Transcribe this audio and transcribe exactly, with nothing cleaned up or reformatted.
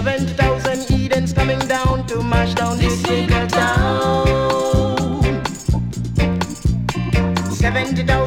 seventy thousand Edens coming down to mash down this little town. seventy thousand